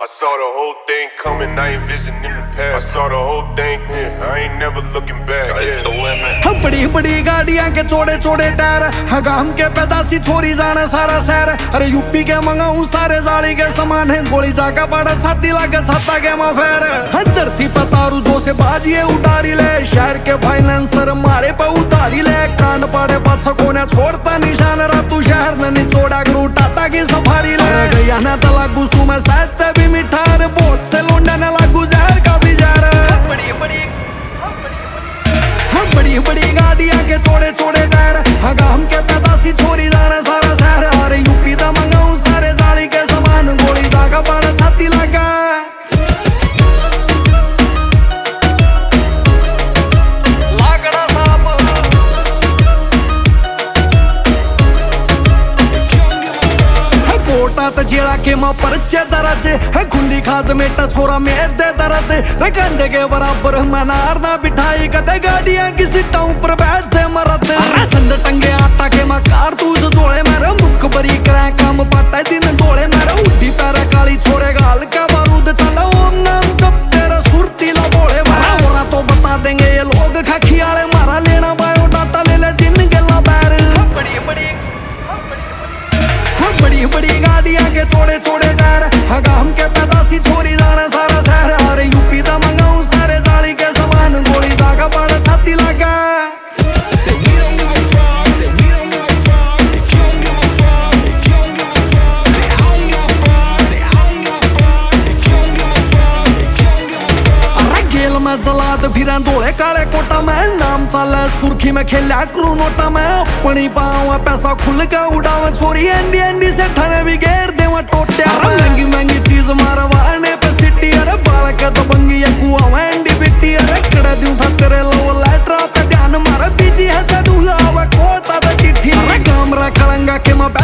I saw the whole thing coming, I ain't visioning the past. I saw the whole thing, I ain't never looking back. It's the limit. बड़ी बड़ी गाड़ियां के चौड़े चौड़े tyre, हगाम के पैदासी छोरी जाने सारा शहर। अरे यूपी के मंगाऊं सारे जाली के समान है, गोली जाकर बड़ा छाती लागे छाता के मफेर। धरती पतारू जो से बाजिए उतारी ले, शहर के फाइनेंसर मारे पे उतारी ले। कांड पाड़े बादशाह ने छोड़ता निशान रहा, तू शहर ने निचोड़ा करू टाटा की सफारी ले गया ना तला गुस्सू में सहते भी मिठार, बहुत से लोंडा न लागू जहर का भी जहर। बड़ी बड़ी गाड़ियां के चौड़े चौड़े टायर, हगाम के पैदासी छोरी जाने सारा शहर। अरे यूपी दा मंगाऊं सारे जाली के समान, गोली जागा बड़ा छाती लगा। जेड़ा के मां परचे दरज है, खुली खाज मेटा छोरा मेर दे दरद। कंधे के बराबर मनार ना बिठाई, कदे गाड़ियां की सीटा ऊपर बैठते मरद। संद टंगे आटा के मां कारतूस जोड़े मेरे, मुख बरी करे काम पाटा दिन गोले मेरे। उठी पैर काली छोड़े गाल का बारूद चला, ओम नाम कब तेरा सुरतीला बोले मारा। होना तो बता देंगे ये लोग खाखी वाले, मारा लेना बायोडाटा ले ले जिन गला बैर। बड़ी बड़ी गाड़ियां के चौड़े चौड़े टायर, हगाम के पैदासी छोरी जाने सारा शहर। अरे यूपी दा मंगाऊं सारे जाली के समान, गोली जागा बड़ा छाती लगा। मैं जलाद फिर धोले काले कोटा में, नाम चले सुर्खी में खेला करू नोटा में। अपनी पावा पैसा खुल के उड़ावे छोरी, एंडी एंडी से थाने भी घेर देवा टोटिया। महंगी महंगी चीज मारवाने पे सिटी, अरे बाल के तो बंगी कुआ में एंडी बिट्टी। अरे कड़े दूं था तेरे लो लेटरा पे ध्यान मारा, बीजी है सडूला वे कोटा दा चिट्ठी। अरे गामरा खलंगा के मैं